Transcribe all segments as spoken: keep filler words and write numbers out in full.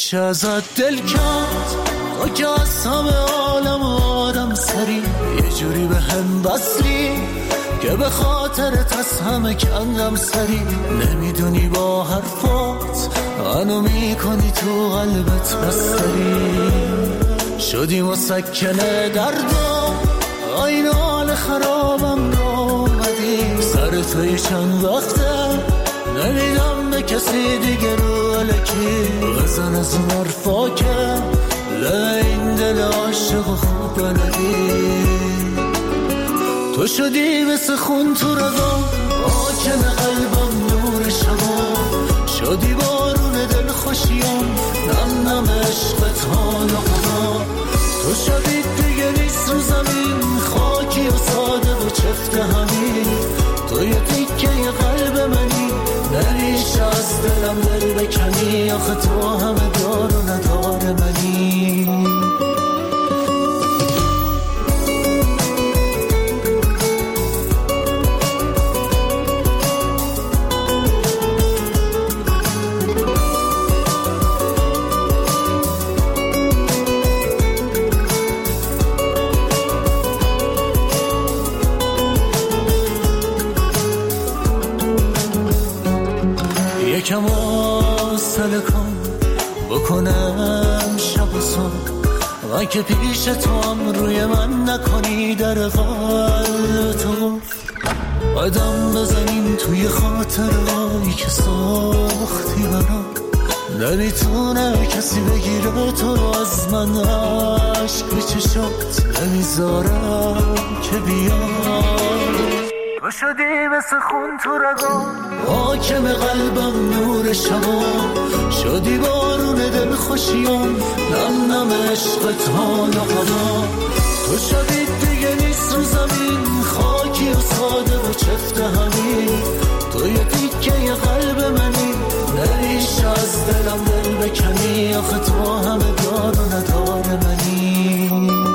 نمیشه ازت دل کرد خاک از همه عالم و آدم سری یه جوری به هم بسلی که به خاطرت از همه کندم سری نمیدونی با حرفات منو میکنی تو قلبت بستری شدی مسکنه دردم این حال خرابم نامدی سر توی چند وقته نمیدم به کسی دیگه رو الکی بزن از اون حرفا که این دل عاشق خوب بلدی تو شدی مثل خون تو رگام آکن قلبم نور شبا شدی بارون دل خوشیم نم نم عشقت حال و قضا تو شدی دیگه نیست رو زمین خاکی و ساده و چفت همین تو یه تیکه یه قلب منی نریشه از دلم دل بکنی آخه تو همه دار و ندار منی یکم آسل کن بکنم شب و صبح من که پیش تو هم روی من نکنی در قلب تو قدم بزنیم توی خاطرهایی که ساختی برام نمیتونه کسی بگیره تو رو از من عشق به چشات نمیذارم که بیام تو شدی مثل خون تو رگام حاکم قلبم نور شبا شدی بارون دل خوشیم نم نم عشقت حال و قضا تو شدی دیگه نیست رو زمین خاکی و ساده و چفت همین تو یه تیکه یه قلب منی نریشه از دلم دل بکنی آخه تو همه دار و ندار منی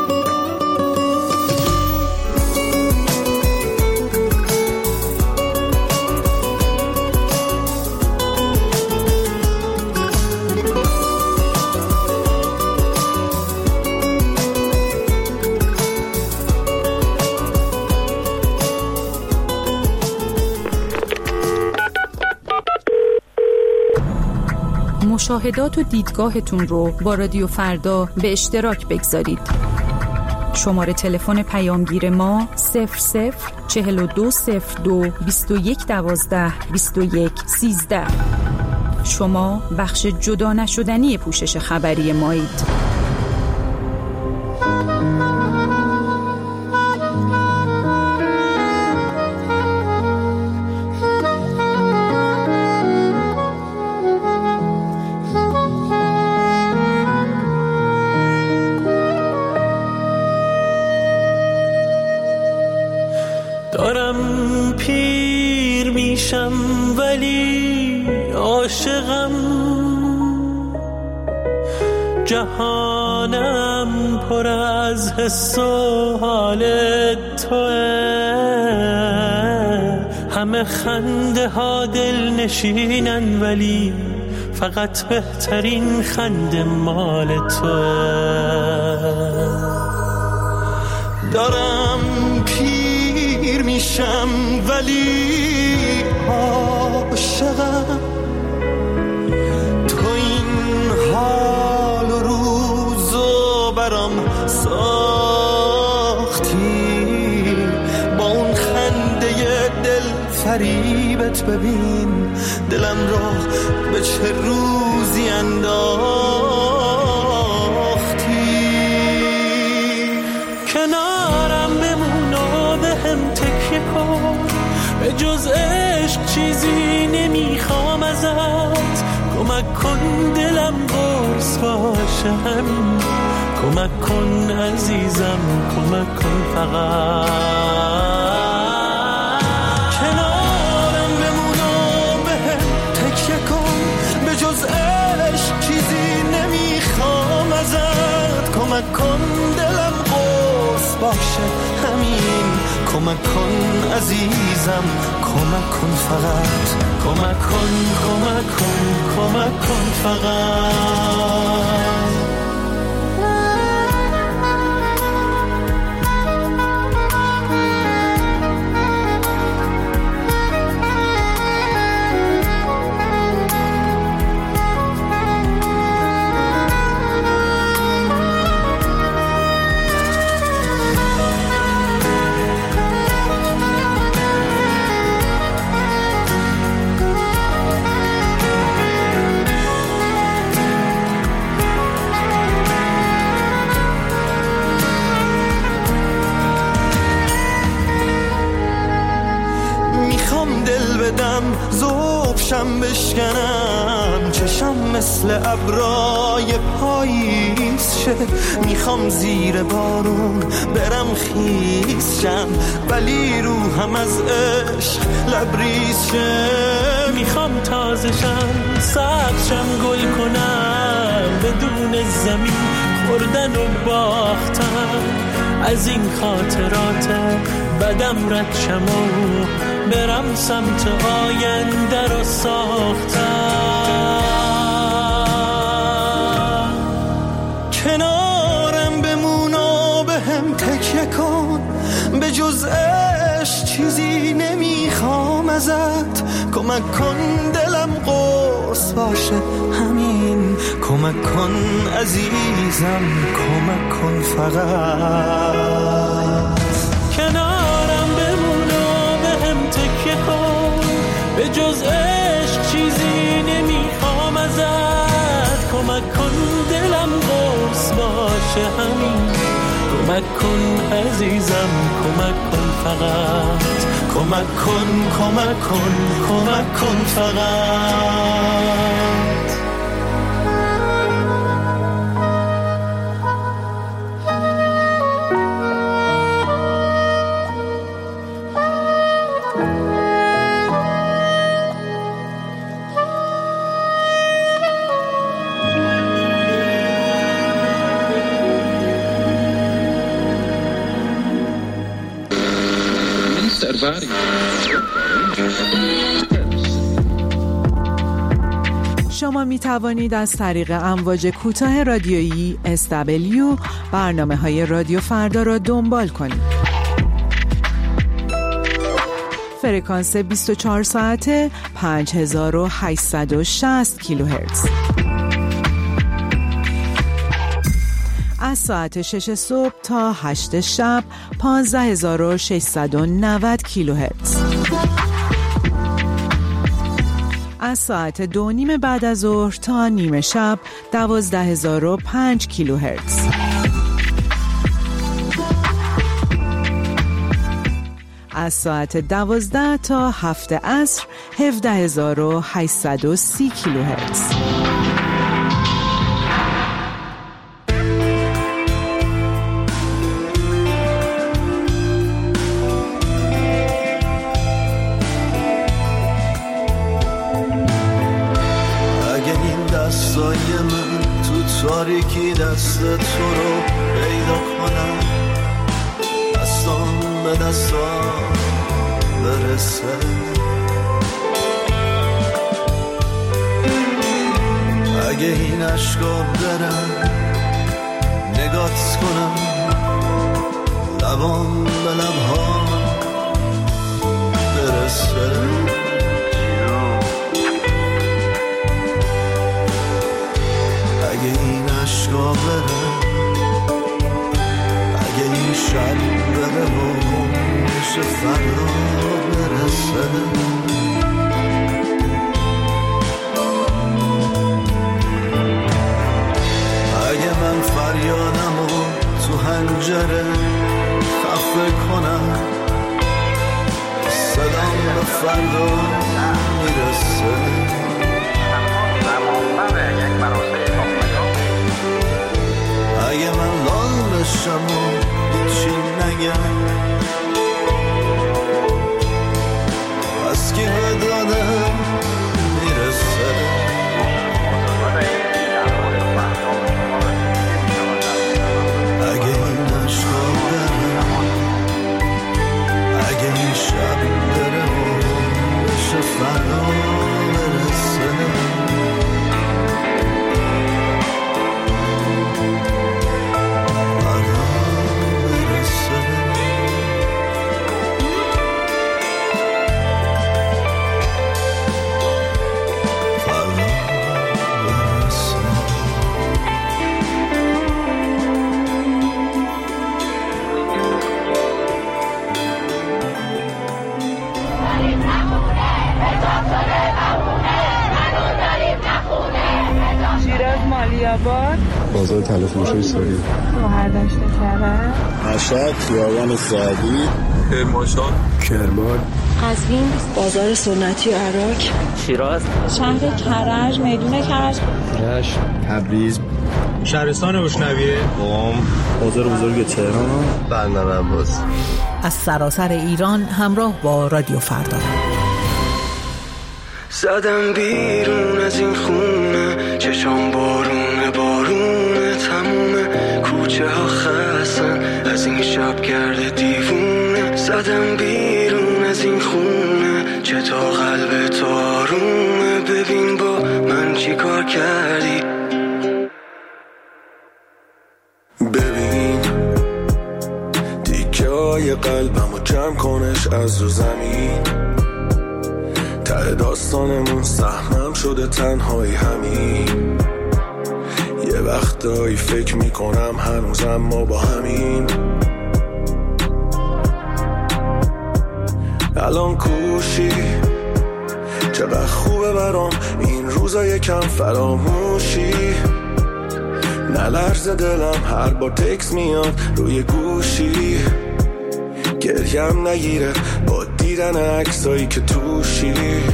مشاهدات و دیدگاهتون رو با رادیو فردا به اشتراک بگذارید. شماره تلفن پیامگیر ما صفر صفر چهل و دو صفر دو بیست و یک دوازده بیست و یک سیزده. شما بخش جدا نشدنی پوشش خبری مایید. دارم پیر میشم ولی عاشقم جهانم پر از حس و حال توه همه خنده ها دل نشینن ولی فقط بهترین خنده مال توه دارم پیر میشم ولی عاشقم تو این حال و روزو برام ساختی با اون خنده دل فریبت ببین دلم را به چه روزی انداختی کنارم بمون و به هم تکیه کن به جز عشق چیزی نمیخوام ازت کمک کن دلم قرص باشه همین کمک کن عزیزم کمک کن فقط کنارم بمون و به هم تکیه کن به جز عشق چیزی نمیخوام ازت کمک کن دلم قرص باشه همین کمک کن عزیزم کمک کن فقط کمک کن کمک کن کمک کن فقط بشکنم، چشم مثل ابرای پاییز شه. میخوام زیر بارون برم خیس شم، ولی روحم از عشق لبریز شه. میخوام تازه شم، سبز شم، گل کنم، بدون زمین خوردن و باختن. از این خاطرات بدم رد شم و برم سمت آینده رو ساختم. کنارم بمون و به هم تکیه کن، به جز عشق چیزی نمیخوام ازت. کمک کن دلم قرص باشه همین، کمک کن عزیزم، کمک کن فقط. کنارم بمون و به هم تکیه کن، به جز عشق چیزی نمیخوام ازت. کمک کن دلم قرص باشه همین، کمک کن عزیزم، کمک کن فقط. کمک کن کمک کن کمک کن فقط. شما می توانید از طریق امواج کوتاه رادیویی اس دبلیو برنامه های رادیو فردا را دنبال کنید. فرکانس بیست و چهار ساعته پنج هزار و هشتصد و شصت کیلوهرتز. از ساعت شش صبح تا هشت شب پانزده هزار و ششصد و نود کیلوهرتز. از ساعت دو نیم بعد از ظهر تا نیمه شب دوازده هزار و پنج کیلوهرتز. از ساعت دوازده تا هفت عصر هفده هزار و هشتصد و سی کیلوهرتز. تاریکی دست تو رو پیدا کنم، دستان به دستان برسه. اگه این عشقا برم نگات کنم، لبان به لبها برسه. اگه این عشقا بره، اگه این شب بره و میشه فردا برسه. اگه من فریادمو تو حنجره خفه کنم، صدام به فردا میرسه. اگه من لال بشم و هیچی نگم، آباد، بازار تلفروشی ساری، گوهردشت کرد، مشهد، خیابان سعدی، کرمانشاه، کرمان، قزوین، بازار سنتی عراق، شیراز، شهر کرج، میدون کرج، رشت، تبریز، شهرستان بوشنویه، قم، بازار بزرگ تهران، بندر عباس. از سراسر ایران همراه با رادیو فردا. زدم بیرون از این خونه، چشام بارونه بارونه، تموم کوچه ها خستن از این شب گرد دیوونه. زدم بیرون از این خونه، چطور قلب تو آرومه، ببین با من چی کار کردی. ببین دیگه های قلبمو جمع کنش از رو زمین، ته داستانمون سهمم شده تنهایی همین. یه وقتایی فکر میکنم هنوزم ما با همین. الان کوشی چقدر خوبه برام این روزا یکم فراموشی. نلرزه دلم هر بار تکس میاد روی گوشی، گریم نگیره با دیدن عکسایی که توشی.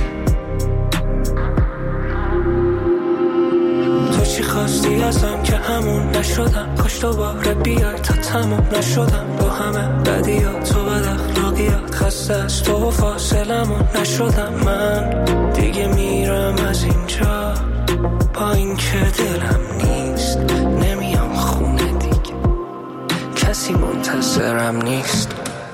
تو چی خواستی ازم که همون نشدم، کاش دوباره بیای تا تموم نشدم با همه بدیات تو بد اخلاقیات. خسته از تو و فاصلمون نشدم من، دیگه میرم از اینجا با این که دلم نیست. نمیام خونه دیگه، کسی منتظرم نیست.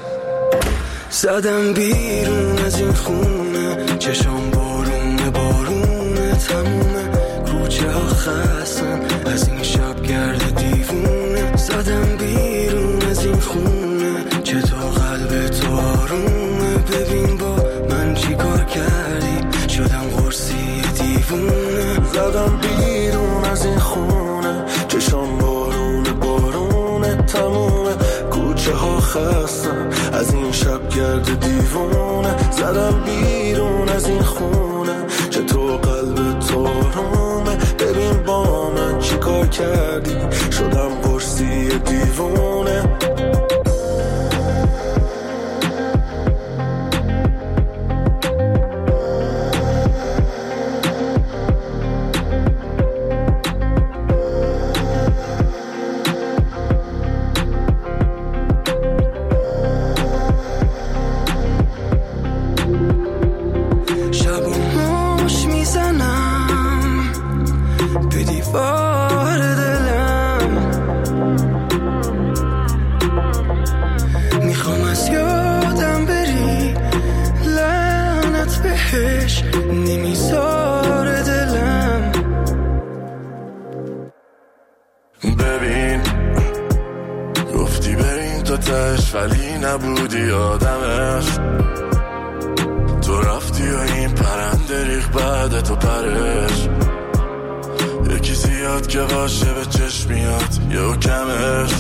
زدم بیرون از این خونه، چشام بارونه بارونه، تموم کوچه ها خستن از این شب گرد دیوونه. زدم بیرون از این خونه، چطور قلب تو آرومه، ببین با من چی کار کردی، شدم قرصی دیوونه. زدم بیرون از این خونه، چشام بارونه بارونه، تموم کوچه ها خستن از این شب گرد دیوونه. زدم بیرون از این خونه، چطور قلب تو آرومه، ببین با من چی کار کردی، شدم قرصی دیوونه. ولی نبودی آدمش، تو رفتی و این پرنده ریخ بعد تو پرش. یکی زیاد که باشه به چشم میاد یه کمش.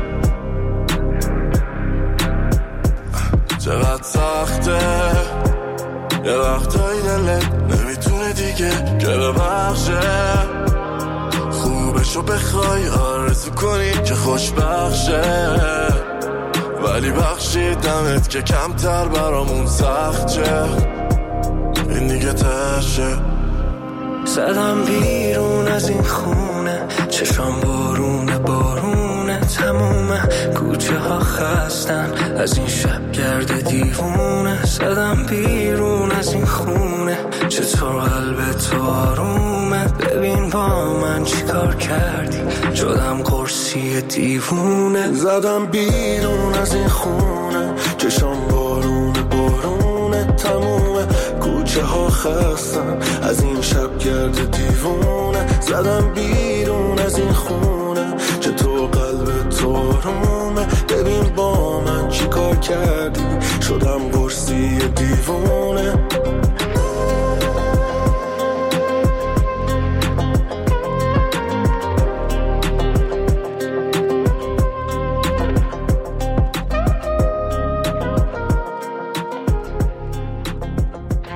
چقدر سخته یه وقتایی دلت نمیتونه دیگه که ببخشه. خوبشو بخوای آرزو کنی که خوشبخشه، ولی بخشیدمت که کمتر برامون سخت چه، این دیگه تشه. زدم بیرون از این خونه، چشام بارونه بارونه، تموم کوچه ها خستن از این شب گرد دیوونه. زدم بیرون از این خونه، چطور قلب تو آرومه، ببین با من چی کار کردی، شدم قرصی دیوونه. زدم بیرون از این خونه، چشام بارونه بارونه، تموم کوچه ها خستن از این شب گرد دیوونه. زدم بیرون از این خونه، چطور قلب تو آرومه، ببین با من چی کار کردی، شدم قرصی دیوونه.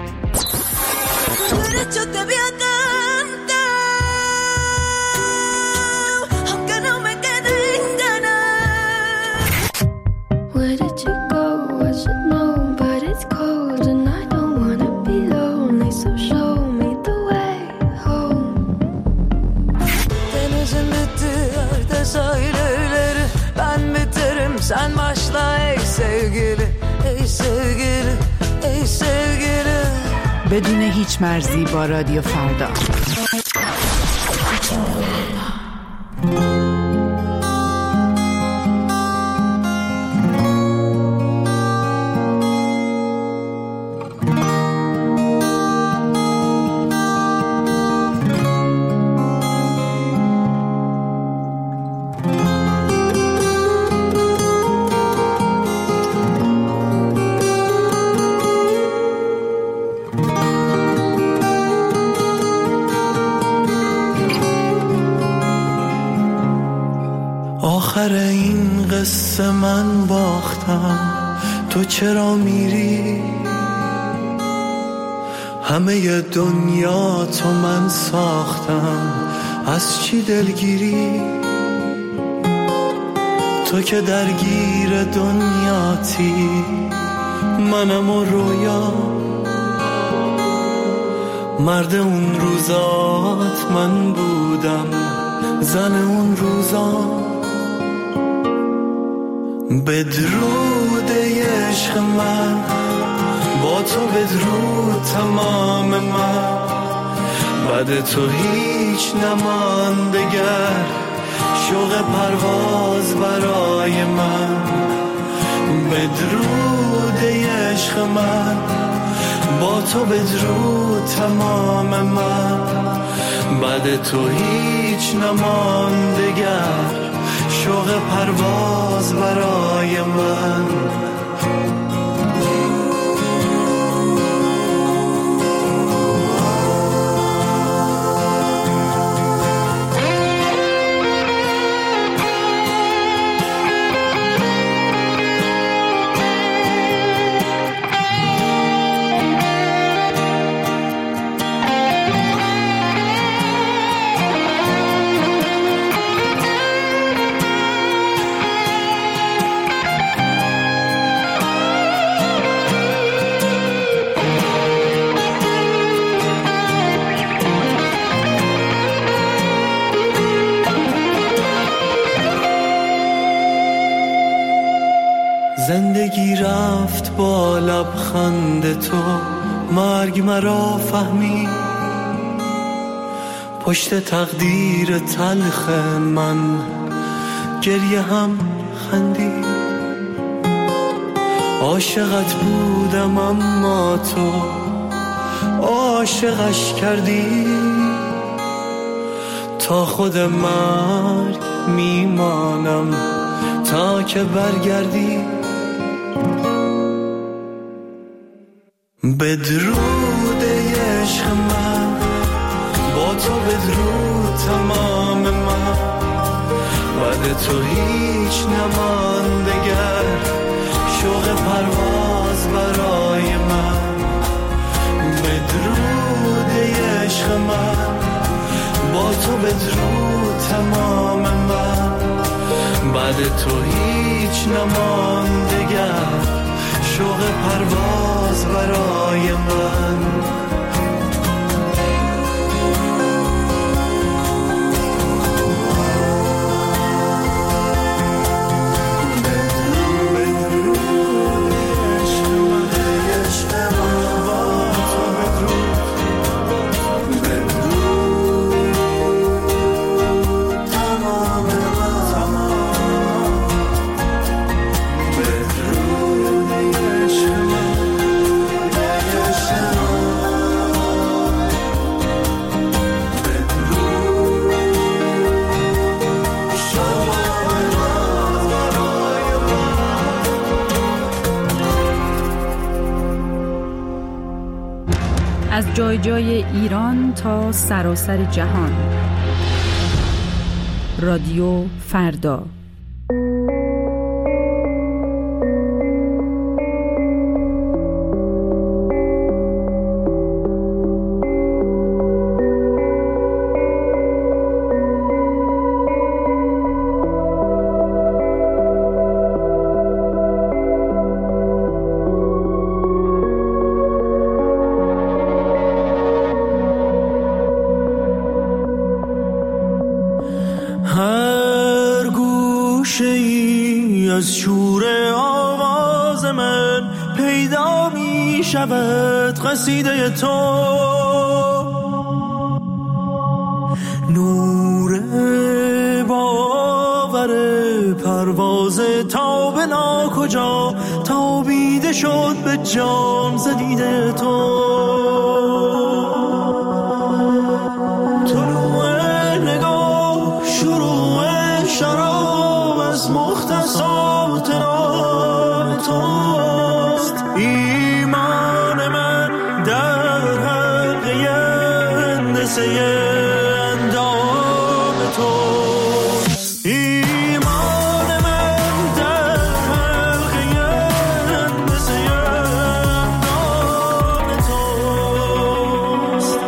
Yo te voy a cantar Sen başla ey sevgili, ey sevgili, ey sevgili. بدون هیچ مرزی با رادیو فردا. آخر این قصه من باختم، تو چرا میری؟ همه دنیا تو من ساختم، از چی دلگیری؟ تو که درگیر دنیاتی، منم و رویا، مرد اون روزات من بودم، زن اون روزات. بدرود عشق من، با تو بدرود تمام من، بعد تو هیچ نماندگر، شوق پرواز برای من. بدرود عشق من، با تو بدرود تمام من، بعد تو هیچ نماندگر، شوق پرواز برای من. زندگی رفت با لبخند تو، مرگ مرا فهمی، پشت تقدیر تلخ من گریه هم خندی. عاشقت بودم اما تو عاشقش کردی، تا خود مرگ میمانم تا که برگردی. بدرود عشق من، با تو بدرود تمام من، بعد تو هیچ نماندگر، شوق پرواز برای من. بدرود عشق من، با تو بدرود تمام من، بعد تو هیچ نماندگر، شوق پرواز برای من. از جای جای ایران تا سراسر جهان. رادیو فردا. از شور آواز من پیدا می شود قصیده تو. نور باور پرواز تا به ناکجا تابیده شد به جام زدیده تو. طلوع نگاه شروع شراب از مختصات نام توست. ایمان من در حلقه هندسه اندام توست. ایمان من در حلقه هندسه اندام توست.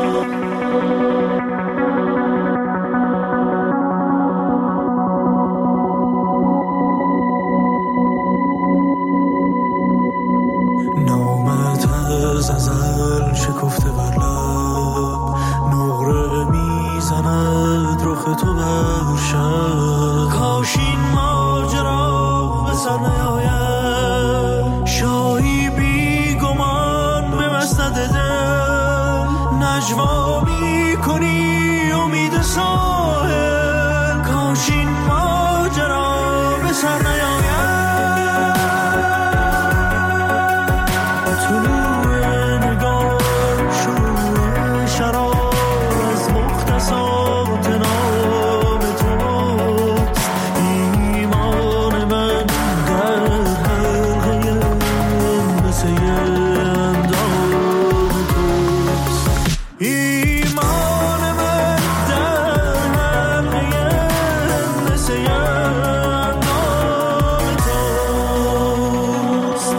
نامت از ازل شکفته بر لب، نقره میزند رخ تو بر شب. کاش این ماجرا به سر نیاید، شاهی بی گمان به مسند دل نجوا میکنی امید ساحل. کاش این ماجرا به سر نیاید. طلوع نگاه شروع شراب از مختصات نام توست. ایمان من در حلقه هندسه اندام توست. ایمان من در حلقه هندسه اندام توست.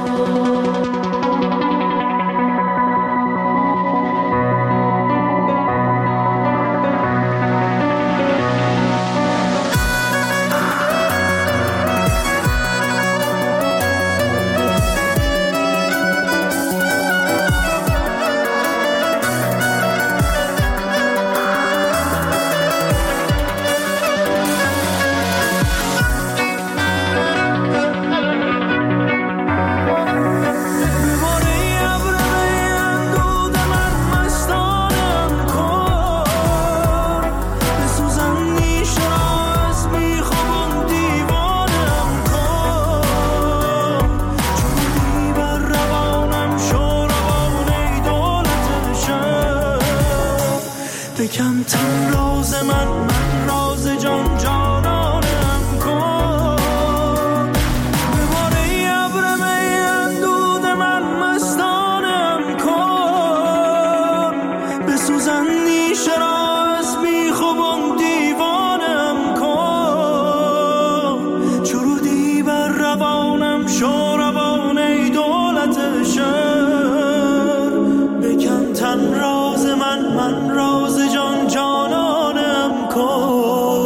بکن تن راز من من راز جان جانانم کن. به باره ابر می اندود من مستانم کن. بسوزن نیشه را از بیخوبان دیوانم کن. چرودی بر روانم شو روان ای دولت شهر. بکن تن راز من من راز جان جانانم کن.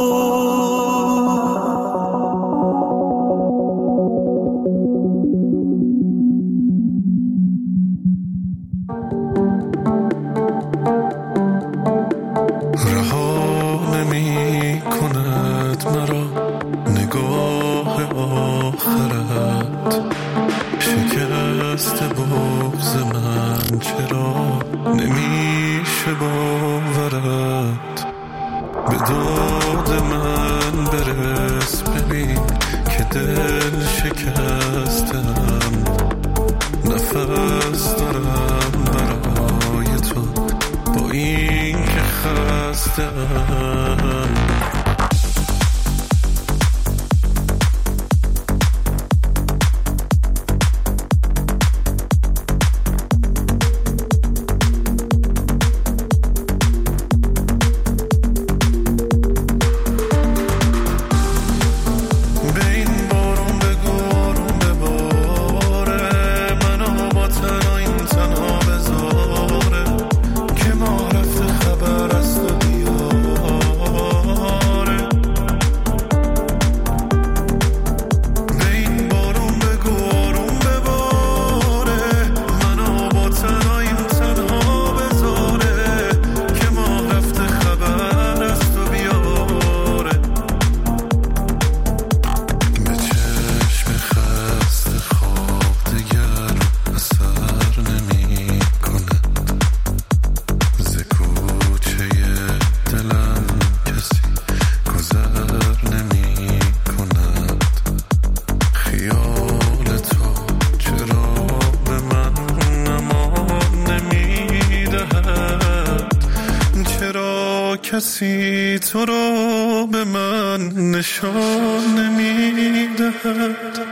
رها نمی کند مرا نگاه آخرت. شکست بغض من چرا نمیشه باورت. به داد من برس ببین که دل شکستم. نفس دارم برای تو با این که خستم. که ما رفته خبر است و دیار. کسی تو رو به من نشان نمیدهد.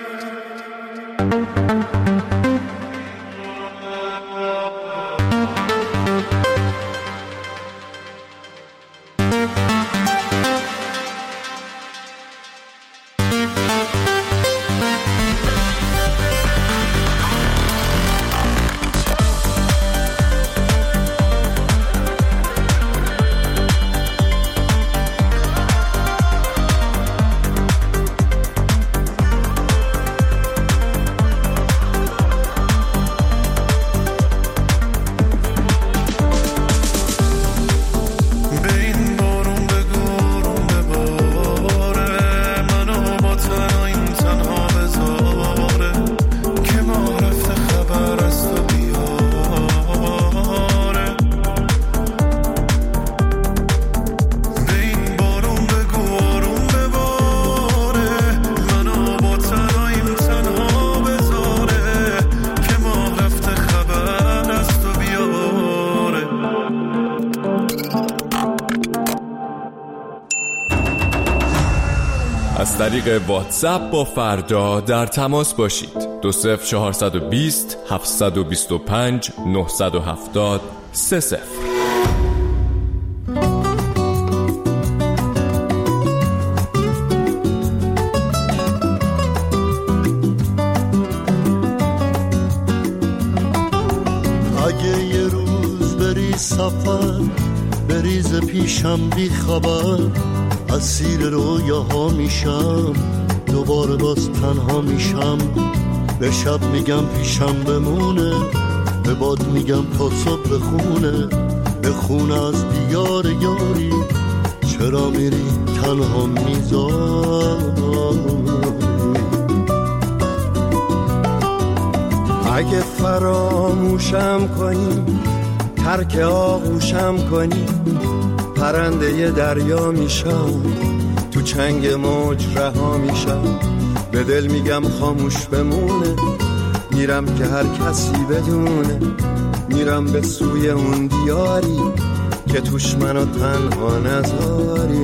از طریق واتساپ با فردا در تماس باشید. دو صفر چهارصد و بیست هفتصد و بیست و پنج نهصد و هفتاد سه صفر. اگه یه روز بری سفر بریز پیشم بی خبر، اسیر رویاها میشم دوباره باز تنها میشم. به شب میگم پیشم بمونه، به باد میگم تا صبح بخونه، بخونه از دیار یاری چرا میری تنها میذاری. اگه فراموشم کنی ترک آغوشم کنی، پرنده ی دریا میشم تو چنگ موج رها میشم. به دل میگم خاموش بمونه، میرم که هر کسی بدونه، میرم به سوی اون دیاری که توش منو تنها نذاری.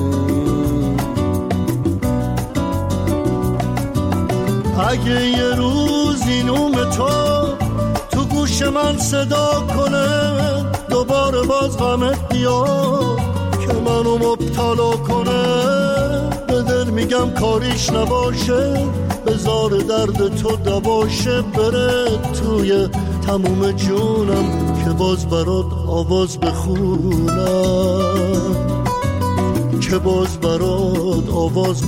اگه یه روزی نوم تو تو گوش من صدا کنه، دوباره باز غمت بیاد که منو مبتلا کنه، به دل میگم کاریش نباشه، بذار درد تو دباشه، بره توی تموم جونم که باز برات آواز بخونم، که باز برات آواز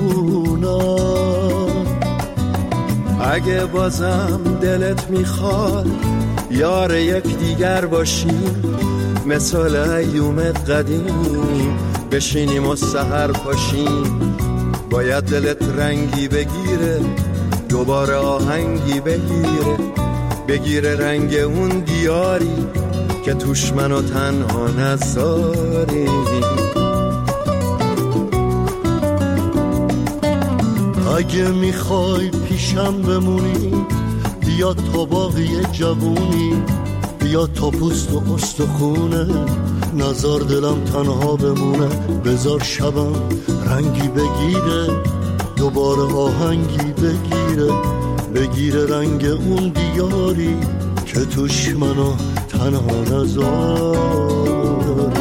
بخونم. اگه بازم دلت میخواد یار یک دیگر باشیم، مثال ایومت قدیم بشینیم و سحر پاشیم. باید دلت رنگی بگیره، دوباره آهنگی بگیره، بگیره رنگ اون دیاری که توش منو تنها نذاری. اگه میخوای پیشم بمونی بیا تا باقی جوونی، بیا تا پوست و استخونه، نزار دلم تنها بمونه، بذار شبم رنگی بگیره، دوباره آهنگی بگیره، بگیره رنگ اون دیاری که توش منو تنها نذاری.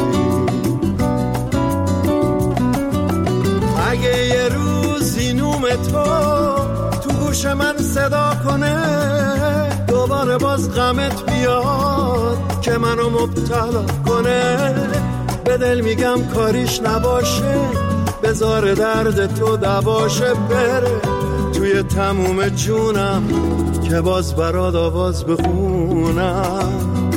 اگه یه روزی نوم تو تو گوش من صدا کنه، دوباره باز غمت بیاد که منو مبتلا کنه، به دل میگم کاریش نباشه، بذار درد تو دباشه، بره توی تموم جونم که باز برات آواز بخونم،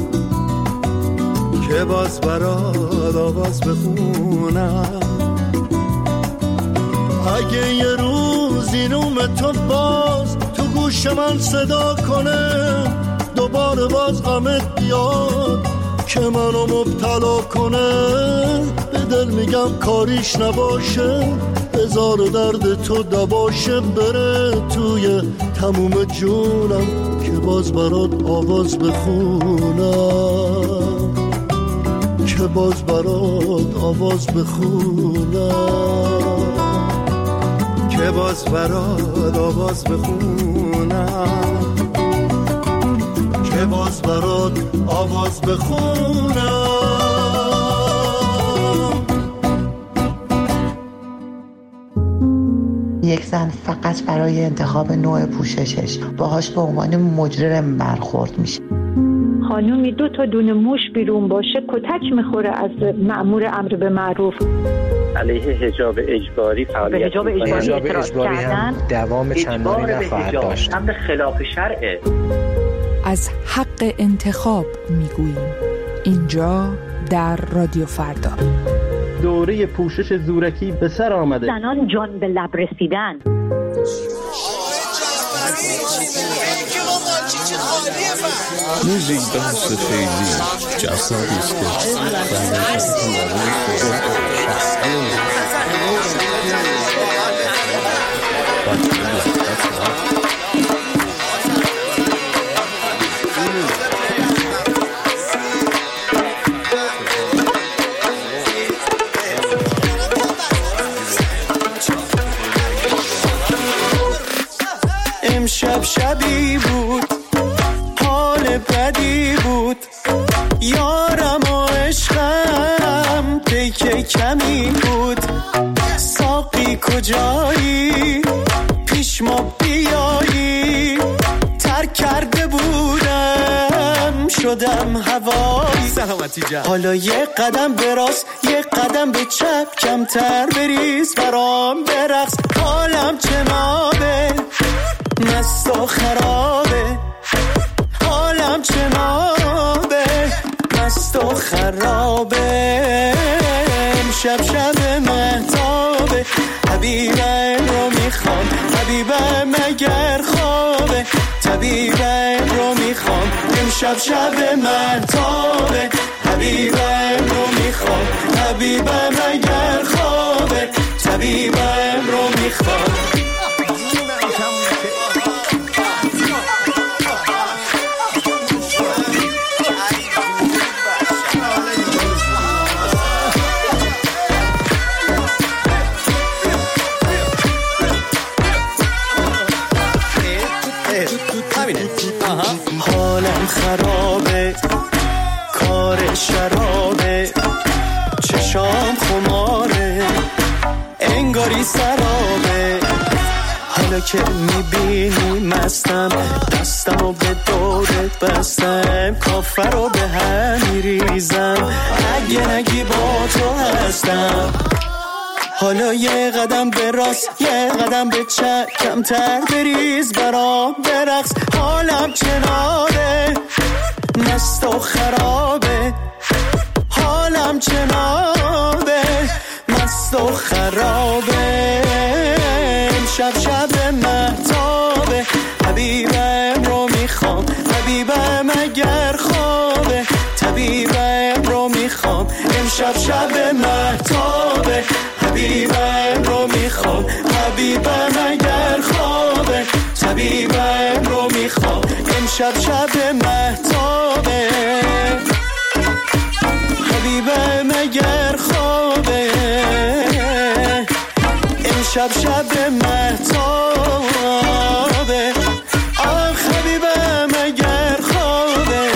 که باز برات آواز بخونم. اگه یه روزی نوم تو باز تو گوش من صدا کنه، دوباره باز غمت بیاد که منو مبتلا کنه، به دل میگم کاریش نباشه، بذار درد تو دباشه، بره توی تموم جونم که باز برات آواز بخونم، که که باز برات آواز بخونم، که باز برات آواز بخونم، که باز برات آواز بخونم. یک زن فقط برای انتخاب نوع پوششش باهاش به عنوان مجرم برخورد میشه. خانومی دو تا دونه موش بیرون باشه کتک میخوره از مأمور امر به معروف. علیه حجاب اجباری فعالیت حجاب اجباری, حجاب اجباری هم دوام چندانی نخواهد داشت. امر خلاف شرعه. از حق انتخاب میگوییم اینجا در رادیو فردا. دوره پوشش زورکی به سر آمده. زنان جان به لب رسیدن. موزیک دانس خیلی جذابی است امشب شبی بود، حال بدی بود، یارم و عشقم پیک کمی بود. ساقی کجایی؟ پیش ما بیایی. ترک کرده بودم شدم هوایی. سلامتی جان. حالا یه قدم به راست یه قدم به چپ، کمتر بریز برام برقص. حالم چنابه مست و خرابه، حالم چنابه مست و خرابه. امشب شب مهتابه، حبیبم رو میخوام، حبیبم اگر خوابه، طبیبم رو میخوام. امشب شب مهتابه، حبیبم رو میخوام، حبیبم اگر خوابه، طبیبم رو میخوام. حالم خرابه، کار شرابه، چشام خماره، انگاری سرابه. حالا که میبینی مستم، دستمو به دورت بستم، کافر رو به هم میریزم، اگه نگی با تو هستم. حالا یه قدم به راست یه قدم به چپ، کمتر بریز برام برقص. حالم چنابه مست و خرابه، حالم چنابه مست و خرابه. امشب شب مهتابه، حبیبم رو میخوام، حبیبم اگر خوابه، طبیبم رو میخوام. امشب شب مهتابه، حبیبم رو میخوام، حبیبم اگر خوابه، طبیبم رو میخوام. امشب شب مهتابه، حبیبم اگر خوابه، امشب شب مهتابه، آخ حبیبم اگر خوابه.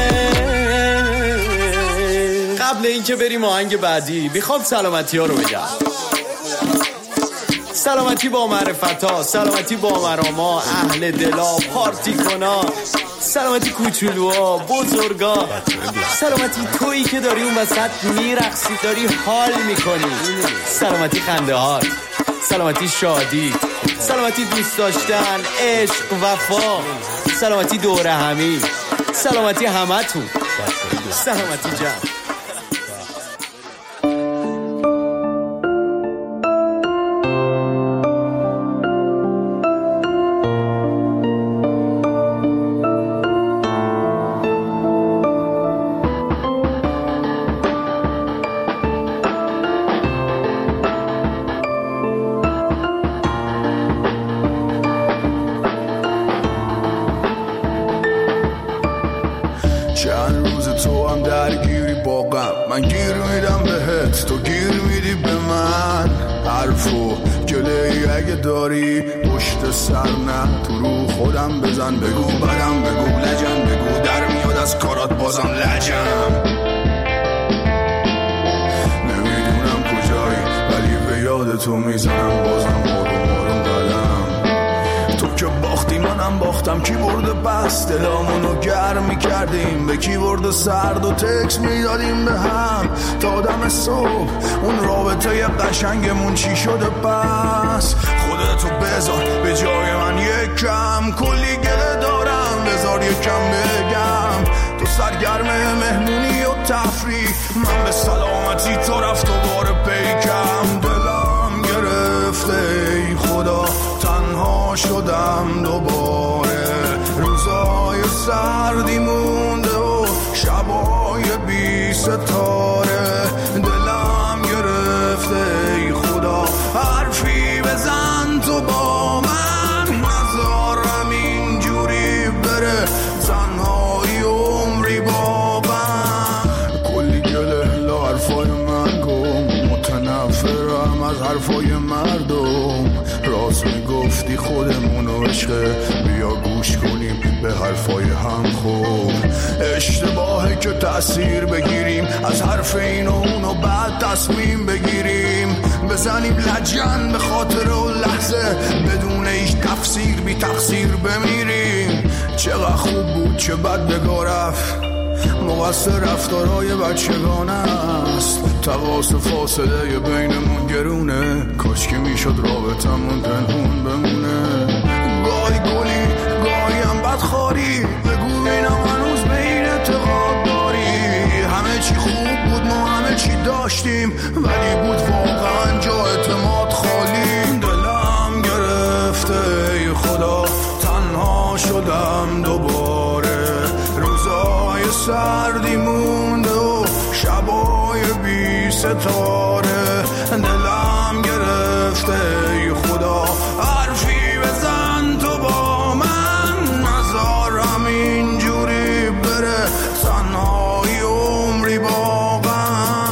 قبل اینکه بریم آهنگ بعدی میخوام سلامتی ها رو بگم. سلامتی با معرفتا، سلامتی با مراما، اهل دلا، پارتی کنا، سلامتی کوچولوها، بزرگا، سلامتی تویی که داری اون وسط میرقصی، داری حال میکنی، سلامتی خنده هات، سلامتی شادی، سلامتی دوست داشتن، عشق، وفا، سلامتی دوره همی، سلامتی همتون، سلامتی جان. من گیر میدم بهت، تو گیر میدی به من. حرفو گله‌ای اگه داری پشت سر نه، تو رو خودم بزن، بگو بدم، بگو لجن، بگو در میاد از کارات بازم لجم. نمیدونم کجایی ولی به یاد تو میزنم بازم آروم آروم قدم. تو که باختی منم باختم، کی برده پس دلامونو گرم میکردیم، به کی برده سرد و تکس میدادیم به هم تا دم صبح. اون رابطه قشنگمون چی شده پس؟ خودتو بذار به جای من یکم، کلی گله دارم بذار یکم بگم. تو سرگرم مهمونی و تفریح، من به سلامتی تو رفت و بار پیکم. دلم گرفته ای خدا، تنها شدم دوباره. روزای سردی مونده و شبای بی ستاره. دلم گرفته ای خدا، حرفی بزن تو با من، نذارم اینجوری بره تنهایی عمری با من. کلی گله لا حرفای من گم، متنفرم از حرفای مردم. راست میگفتی خودمونو عشقه، بیا گوش کنیم به حرفای هم. خوب اشتباهه که تأثیر بگیریم از حرف این و اون و بعد تصمیم بگیریم، بزنیم لجن به خاطر و لحظه بدون هیچ تفسیر بی تقصیر بمیریم. چقدر خوب بود چه بد بگا رفت، مقصر رفتارهای بچگانه است. تقاس فاصله بینمون گرونه، کاش که میشد رابطمون پنهون بمونه. گاهی گلی گاهی هم بدخواری، بگو بینم هنوز به این اعتقاد داری. همه چی خوب بود، ما همه چی داشتیم، ولی بود واقعا جا اعتماد خالی. دلم گرفته ای خدا، تنها شدم دوباره. روزای سردی مونده و شبای بی ستاره. دلم گرفته ای خدا، حرفی بزن تو با من، نذارم اینجوری بره تنهایی عمری با غم.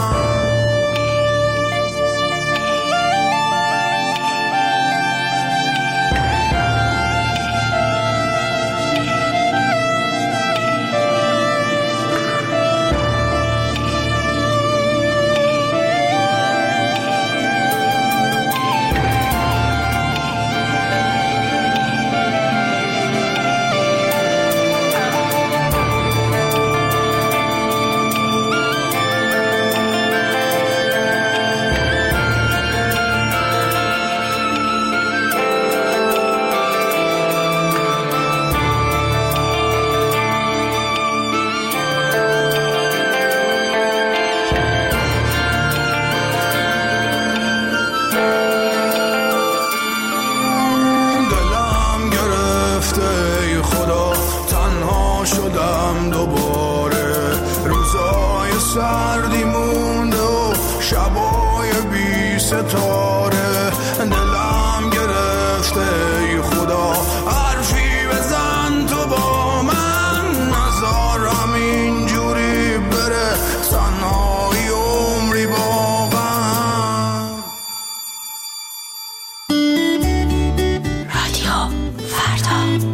سردی مونده و شبای بی ستاره. دلم گرفته ای خدا، حرفی بزن تو با من، نذارم اینجوری بره تنهایی عمری با غم. رادیو فردا.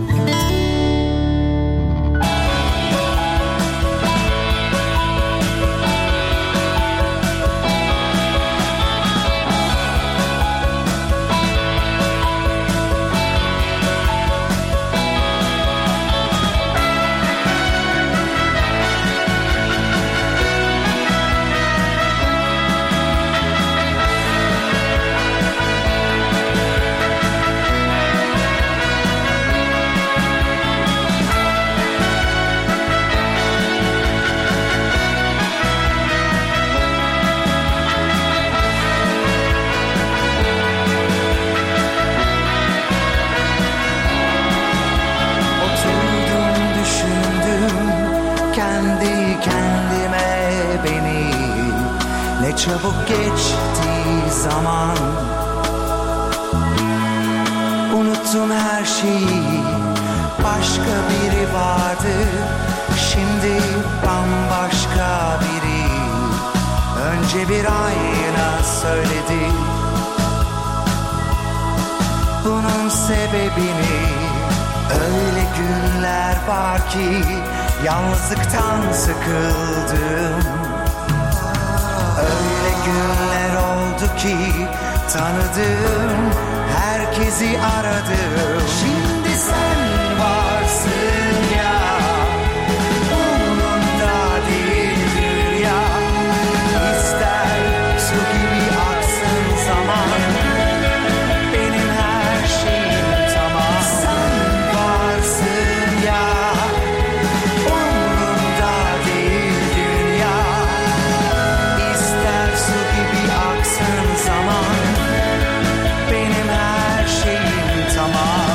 Çabuk geçti zaman, unuttum her şeyi, başka biri vardı, şimdi bambaşka biri. Önce bir ayna söyledi bunun sebebini. Öyle günler var ki yalnızlıktan sıkıldım. Öyle günler oldu ki tanıdım, herkesi aradım. Şimdi sen varsın ya, umurumda değil dünya. İster su gibi aksın zaman, benim her şeyim tamam. Sen varsın ya, umurumda değil dünya. İster su gibi aksın zaman, benim her şeyim tamam.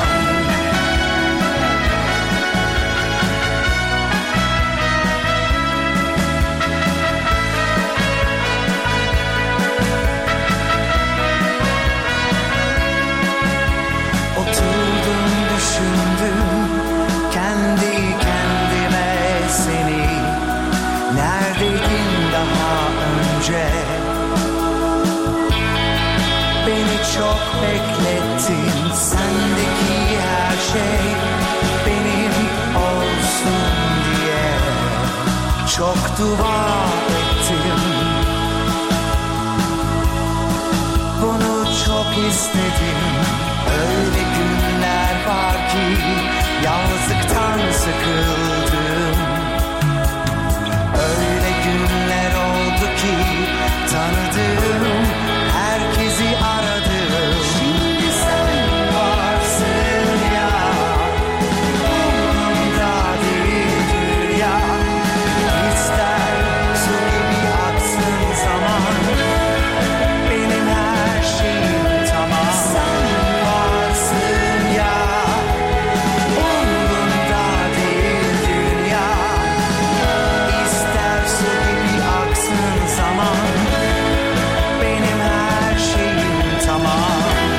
Oturdum düşündüm kendi kendime seni. Neredeydin daha önce? Beni çok beklettin. Sendeki her şey benim olsun diye çok dua ettim. Bunu çok istedim. Öyle günler var ki yalnızlıktan sıkıldım. Öyle günler oldu ki tanıdım, herkesi aradım. Şimdi sen varsın ya, umurumda değil dünya. İster su gibi aksın zaman, benim her şeyim tamam. Sen varsın ya, umurumda değil dünya. İster su gibi aksın zaman, benim her şeyim tamam.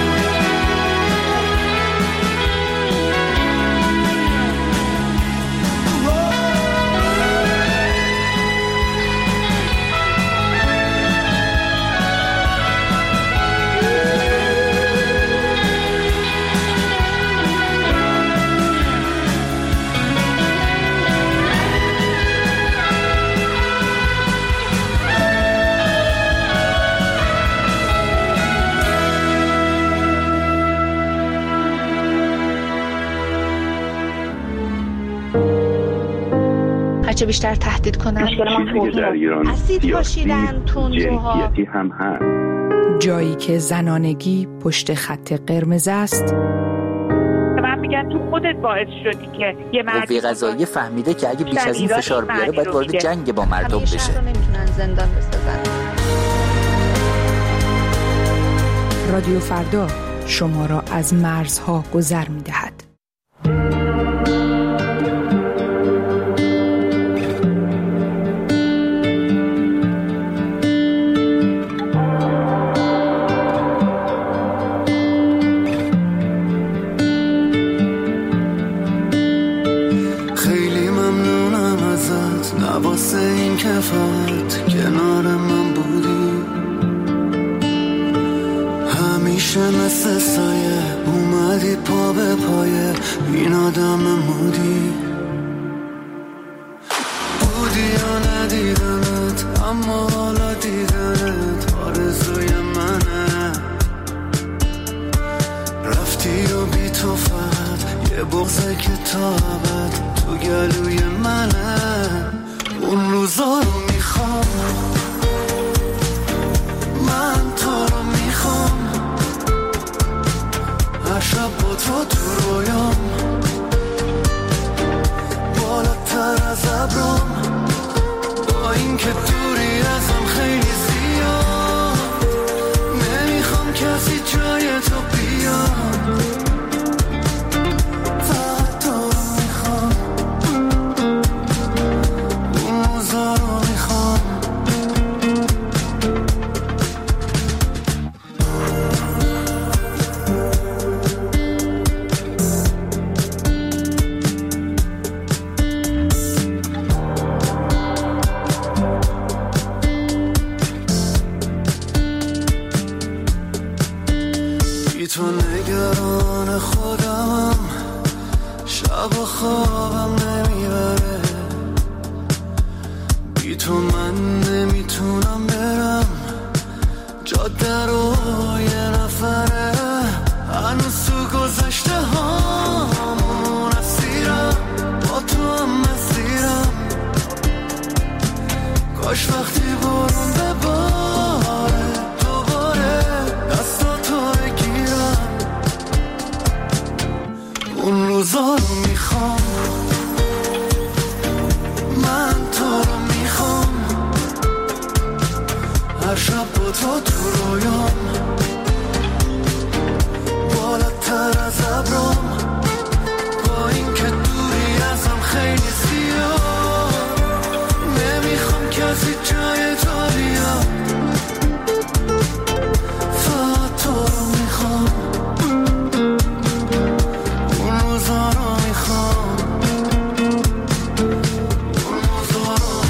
هرچه بیشتر تهدید کنن چیزی که در ایران اسید پاشیدن تندروها جنسیتی هم هست. جایی که زنانگی پشت خط قرمز است. من میگم تو خودت باعث شدی که یه مرد قوه قضاییه فهمیده که اگه بیش از این فشار بیاره باید وارد جنگ با مردم بشه. نمیتونن زندان بسازن. رادیو فردا شما را از مرزها گذر می‌دهد. خیلی ممنونم ازت، نواسه این که فقط کنار من بودی. همیشه مثل سایه اومدی پا به پایه، این آدم مودی. بودی یا ندیدمت، اما حالا دیدنت آرزوی منه. رفتی و بی تو فقط یه بغضه که تا ابد تو گلوی منه. اون روزا رو میخوام، من تو رو میخوام. هر شب با تو تو رویام، بالاتر از ابرام. با این که دوری ازم خیلی زیاد، نمیخوام کسی جای تو بیاد. فقط تو رو میخوام، اون روزا رو میخوام. تو نگران خودمم، شب و خوابم نمیبره، بی تو من نمیتونم برم جاده رو یه نفره، هنوز تو گذشته هامون اسیرم، با تو هم مسیرم، کاش وقتی برون بباره دوباره دستاتو بگیرم، اون روزا رو میخوام، من تو رو میخوام، هر شب با تو تو رویام، بالاتر از ابرام، با این که دوری ازم خیلی زیاد، نمیخوام کسی جای تو بیاد، فقط تو رو میخوام، اون روزا رو میخوام، اون روزا رو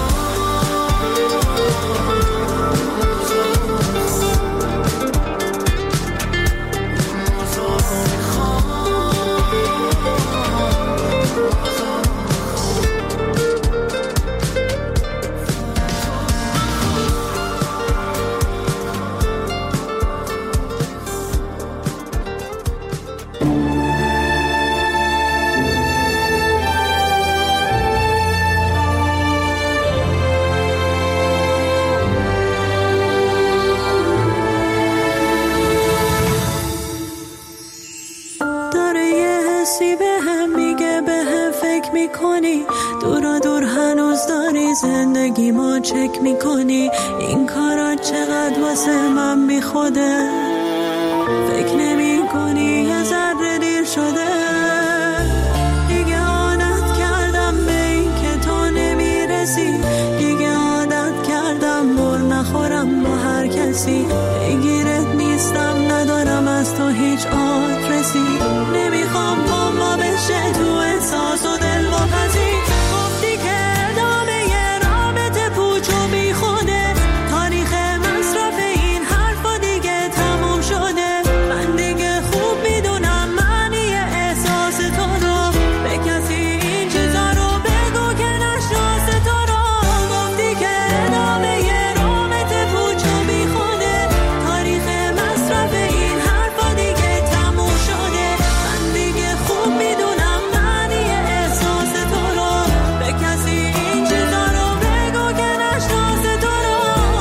دورا دور هنوز داری زندگی ما چک میکنی، این کارا چقدر واسه من بی خوده، فکر نمی کنی یه ذره دیر شده، دیگه عادت کردم به این که تو نمیرسی، دیگه عادت کردم بر نخورم با هر کسی، بگیرت نیستم ندارم از تو هیچ آدرسی، نمیخوام با ما بشه تو احساس و دل واپسی، گفتی که ادامه یه رابطه پوچ و بی خوده، تاریخ مصرف این حرفا دیگه تموم شده، من دیگه خوب میدونم معنی احساس تو رو، به کسی این چیزا رو بگو که نشناس تو رو، گفتی که ادامه یه رابطه پوچ و بی خوده، تاریخ مصرف این حرفا دیگه تموم شده، من دیگه خوب میدونم معنی احساس تو رو، به کسی این چیزا رو بگو که نشناس تو رو.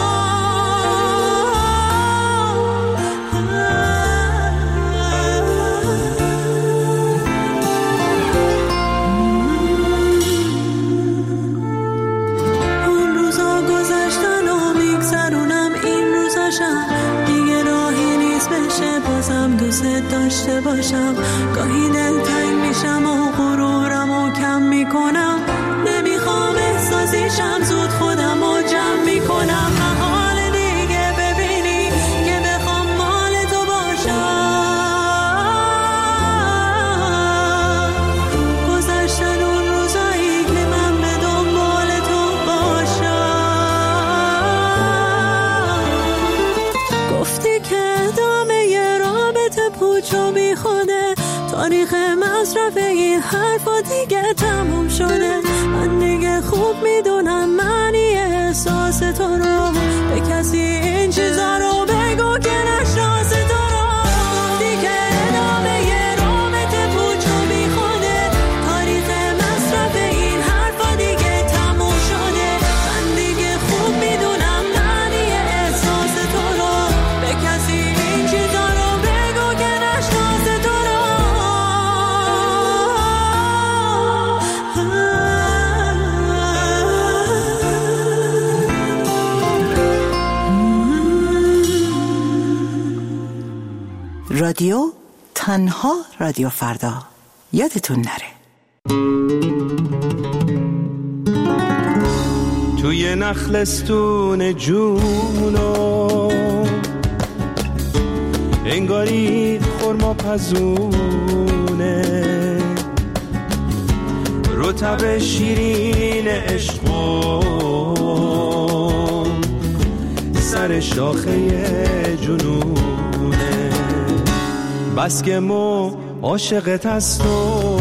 اون روزا گذشتن و میگذرونم این روزاشم، دیگه راهی نیست بشه بازم دوست داشته باشم، گاهی دلتنگ میشم و غرورم و کم میکنم، نمیخوام احساسیشم زود خودم و جمع میکنم، محال دیگه ببینی که بخوام مال تو باشم، گذشتن اون روزایی که من به دنبال تو باشم، گفتی که ادامه یه رابطه پوچ و بی خوده، تاریخ مصرف این حرفا دیگه تموم شده، من دیگه خوب میدونم معنی احساس تو رو، به کسی این چیزا رو بگو که نشناس تو رو، گفتی که ادامه یه رابطه پوچ و بی خوده، تاریخ مصرف این حرفا دیگه تموم شده، من دیگه خوب میدونم معنی احساس تو رو، به کسی این چیزا رو بگو که نشناس تو رو. رادیو تنها رادیو فردا، یادتون نره. توی نخلستون جونو انگاری خرما پزونه، رطب شیرین عشقم سر شاخه جنونه، بس که مو عاشقت هست و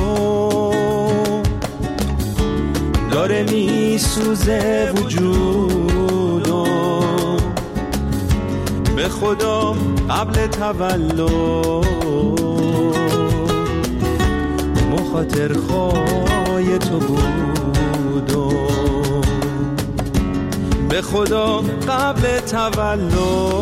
داره می سوزه وجودو به خدا قبل تولد مخاطر خواهی تو بودو به خدا قبل تولد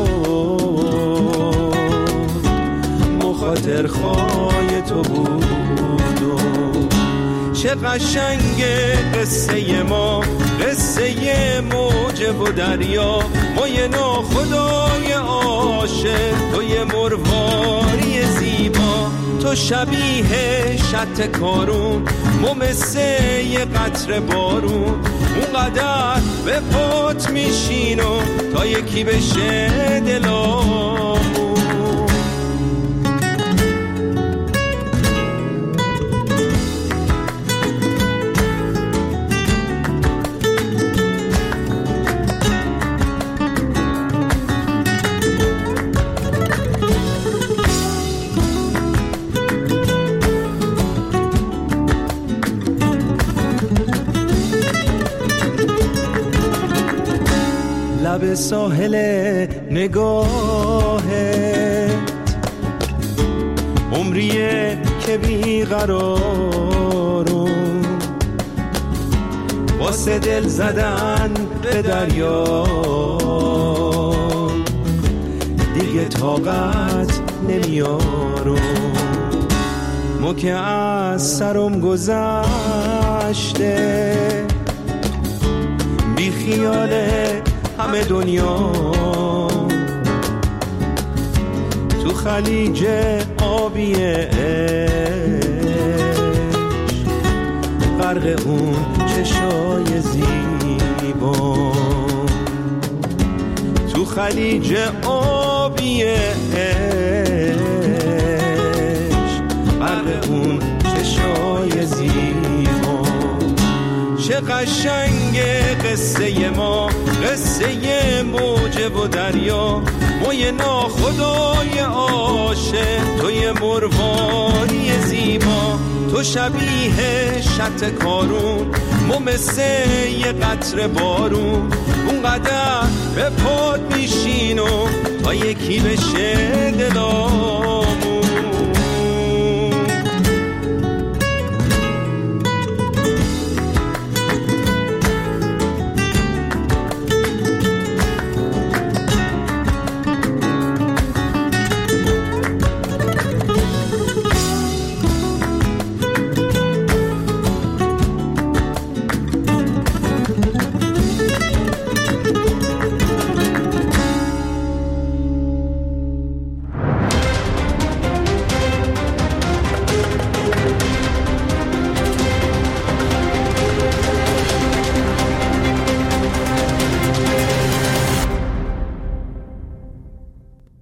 مخاطر خواهی تو بودو چه قشنگه قصه ما قصه موج و دریا ما یه ناخدای عاشق تو یه مرواری زیبا تو شبیه شط کارون ما مثل یه قطره بارون اونقدر به پات میشینو تا یکی بشه دلامون لب ساحل نگاهت عمریه که بیقرارم واسه دل زدن به دریا دیگه طاقت نمیارم مو که از سرم گذشته بی خیاله همه دنیا تو خلیج آبی عشق غرق اون چشای زیبا تو خلیج آبی عشق غرق اون چشای زیبا چه قشنگه قصه ما قصه موج و دریا ما یه ناخدای عاشق تو یه مرواری زیبا تو شبیه شط کارون ما مثل یه قطره بارون اونقدر به پات میشینو تا یکی بشه دلام